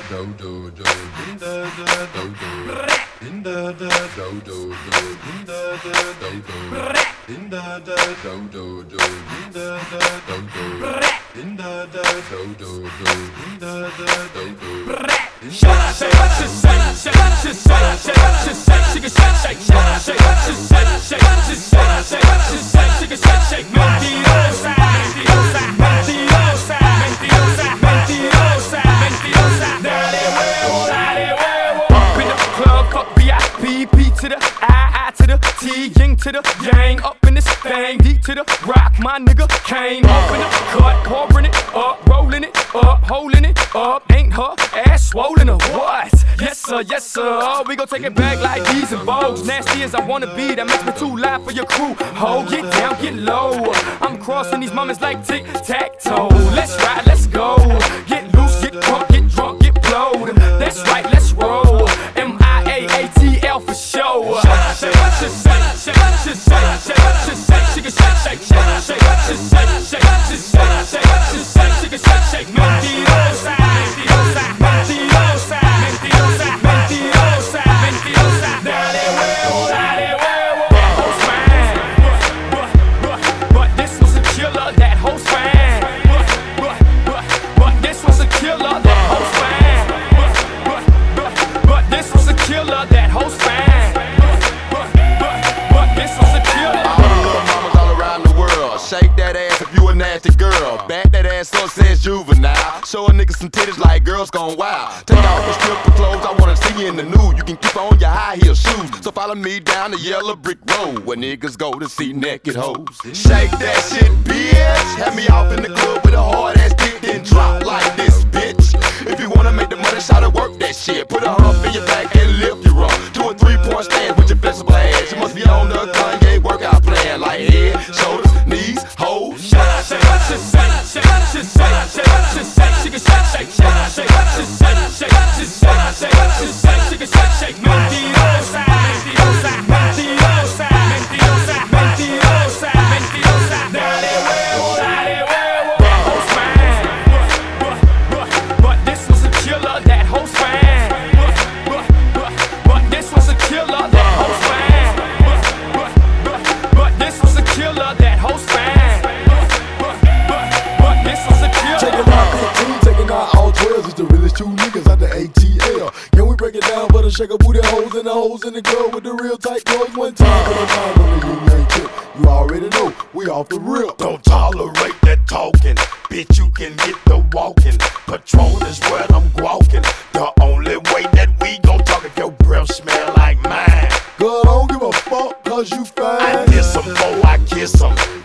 To the I to the T, Ying to the Yang, up in this thing, D to the rock, my nigga came up in the cut, pouring it up, rolling it up, holding it up, ain't her ass swollen or what? Yes sir, we gon' take it back like these and bows, nasty as I wanna be, that makes me too loud for your crew, ho, get down, get low, I'm crossing these moments like tic-tac-toe, let's ride, let's go, get loose, get crunk, get drunk, get blowed, that's right, let's roll, M-I-A-A-T-L for show. But this was a killer, that host fan. But this was a killer, that host fan. But this was a killer, that host fan. Shake that ass if you a nasty girl. Back that ass up, says juvenile. Show a nigga some titties like girls gone wild. Take off your stripper clothes, I wanna see you in the nude. You can keep on your high heel shoes. So follow me down the yellow brick road where niggas go to see naked hoes. Shake that shit, bitch. Have me off in the club with a hard ass dick, then drop like this, bitch. If you wanna make the money, try to work that shit. Put a hump in your back and lift your up. Do a 3-point stand with your flexible ass. You must be on the Kanye workout plan like head, shoulders, knees, hoes. But this was a killer, that host fan. But this was a killer, that host fan. But this was a killer, that host fan. But this was a killer. Taking out 15, taking out all 12s. It's the realest two niggas out the ATL. Can we break it down for the shaker booty hoes and the hoes in the club with the real tight clothes? One time for the time on the yin-yang tip. You already know, we off the rip. Don't tolerate that talking, bitch, you can get the walking. Patron is what I'm walking. The only way that we gon' talk if your breath smell like mine. Girl, I don't give a fuck cause you fine. I miss 'em, oh I kiss 'em.